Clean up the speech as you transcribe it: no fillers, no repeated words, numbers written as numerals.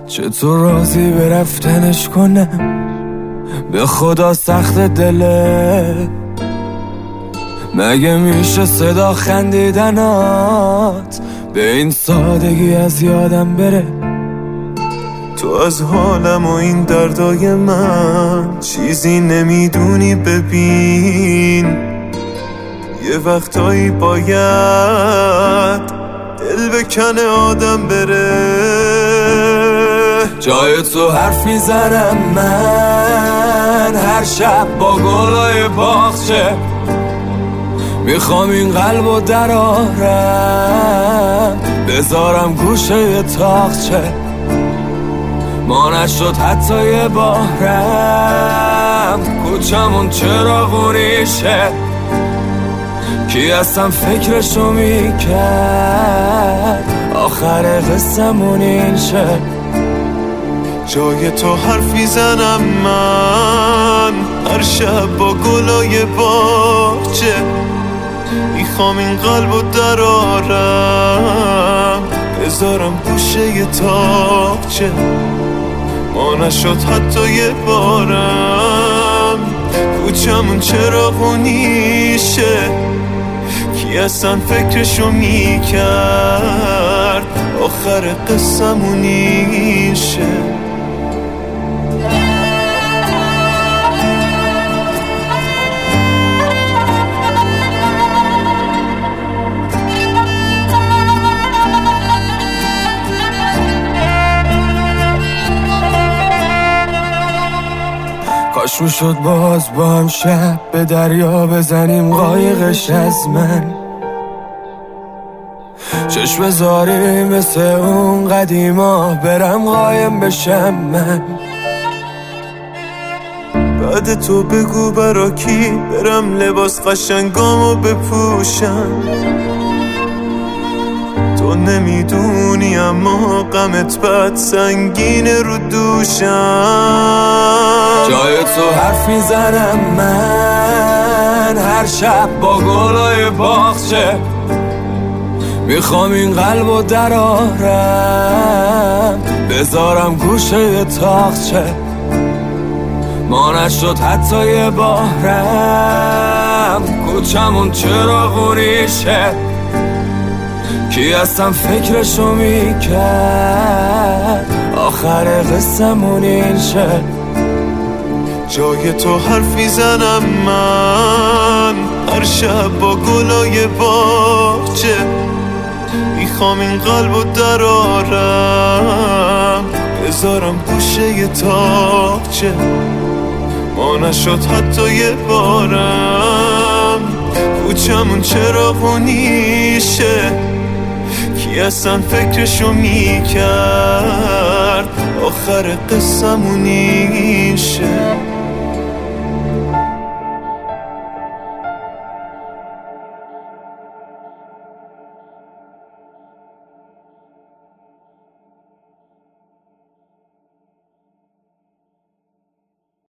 چطور راضی به رفتنش کنم؟ به خدا سخت دله، مگه میشه صدا خندیدنات به این سادگی از یادم بره؟ تو از حالم و این دردای من چیزی نمیدونی. ببین یه وقتایی باید دل بکنه آدم بره. جای تو حرف میزنم من هر شب با گلای باغچه، میخوام این قلبو درارم بذارم گوشه تاقچه. ما نشد حتی یه بارم، کوچمون چراغونیشه، کی اصلا فکرشو میکرد آخر قصه‌مون این شه. جای تو حرفی زنم من هر شب با گلای باغچه، میخوام این قلبو درارم بذارم گوشه تاقچه. ما نشد حتی یه بارم، کوچمون چراغونیشه، کی اصلا فکرشو میکرد آخر قصه‌مون این شه. کاش میشد باز با هم شب به دریا بزنیم قایقش از من، چشم بذاریم مثل اون قدیما برم قایم بشم من. بعد تو بگو برا کی برم لباس قشنگامو بپوشم. تو نمیدونی اما غمت بد سنگینه رو دوشم. جای تو حرف میزنم من هر شب با گلای باغچه، میخوام این قلبو درارم بذارم گوشه تاقچه. ما نشد حتی یه بارم، کوچمون چراغونیشه، کی اصلا فکرشو میکرد آخر قصه‌مون این شه. جای تو حرفی زنم من هر شب با گلای باغچه، میخوام این قلبو درارم بذارم گوشه تاقچه. ما نشد حتی یه بارم، کوچمون چراغونیشه، کی اصلا فکرشو میکرد آخر قصه‌مون این شه.